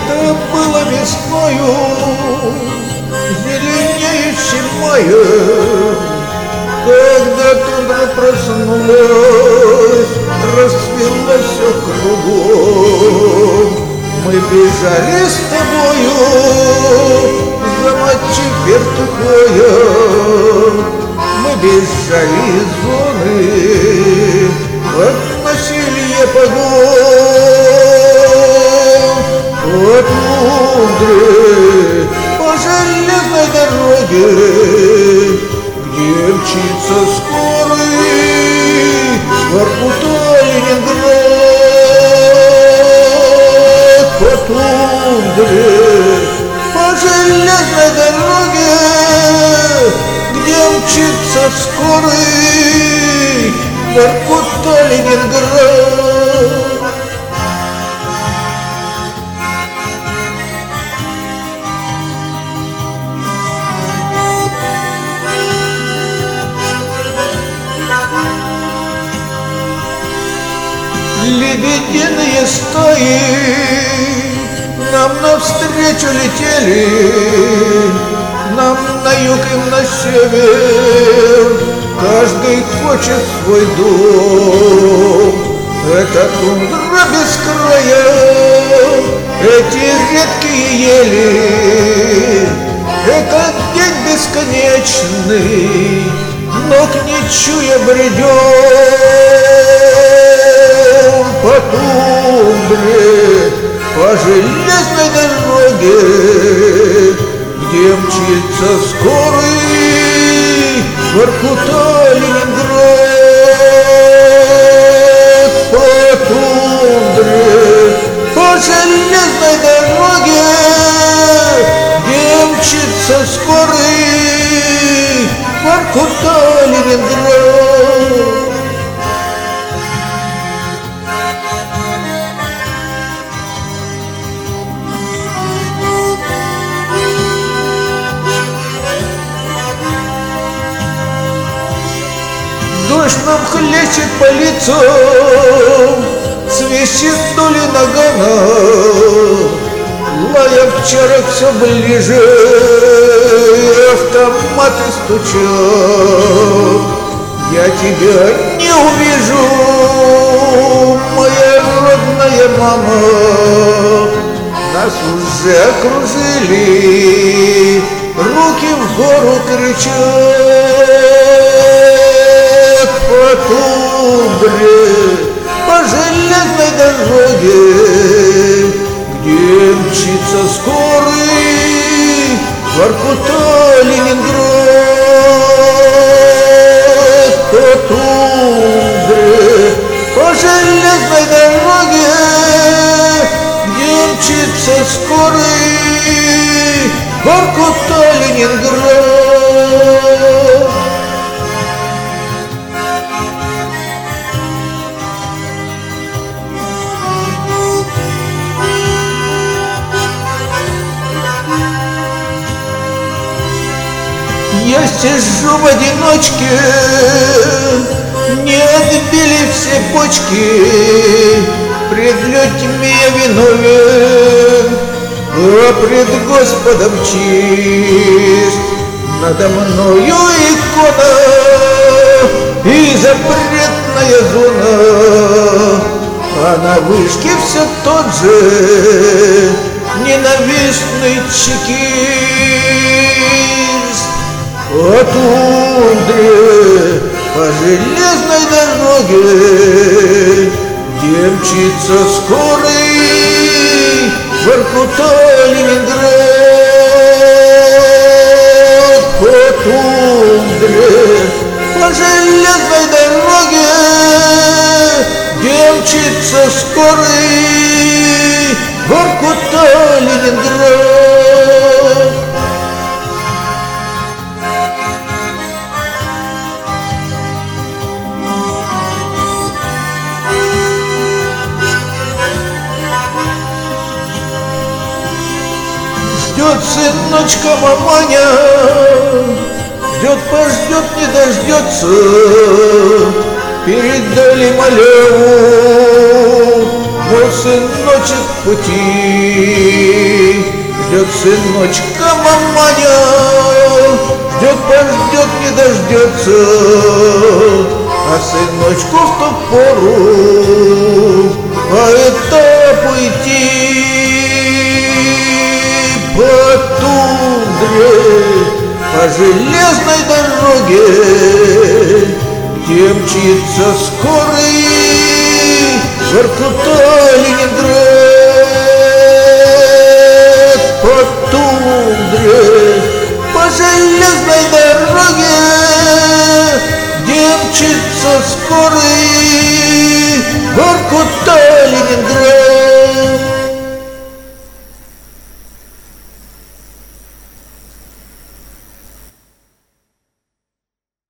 Это было весною, зеленеющим маем, когда туда проснулась, расцвело все кругом. Мы бежали с тобою, замочив вертухою. Мы бежали из зоны, от насилия погон. От мудры по железной дороге, где мчится скорый Воркута, Ленинград. По тундре, по железной дороге, где мчится скорый Воркута, Ленинград. Лебединые стаи нам навстречу летели, нам на юг и на север, каждый хочет свой дом. Это тундра без края, эти редкие ели, этот день бесконечный, ног не чуя бредем. По тундре, по железной дороге, где мчится скорый Воркута, Ленинград. По тундре, по железной дороге, где мчится скорый Воркута, Ленинград. Дождь нам хлещет по лицу, свищет вдоль нагана, лая в чарах все ближе, автоматы стучат. Я тебя не увижу, моя родная мама. Нас уже окружили, руки в гору кричат. По тундре, по железной дороге, где мчится скорый Воркута, Ленинград. По тундре, по железной дороге, где мчится скорый Воркута, Ленинград. Я сижу в одиночке, не отбили все почки, пред людьми я виновен, а пред Господом чист. Надо мною икона и запретная зона, а на вышке все тот же ненавистный чекист. По тундре, по железной дороге, где мчится скорый Воркута, Ленинград. По тундре, по железной дороге, где мчится скорый Воркута, Ленинград. Ждет сыночка маманя, ждет, пождет, не дождется, передали маляву мой сыночек в пути. Ждет сыночка маманя, ждет, пождет, не дождется, а сыночку в ту пору по этапу идти, по тундре, по железной дороге, где мчится скорый Воркута Ленинград.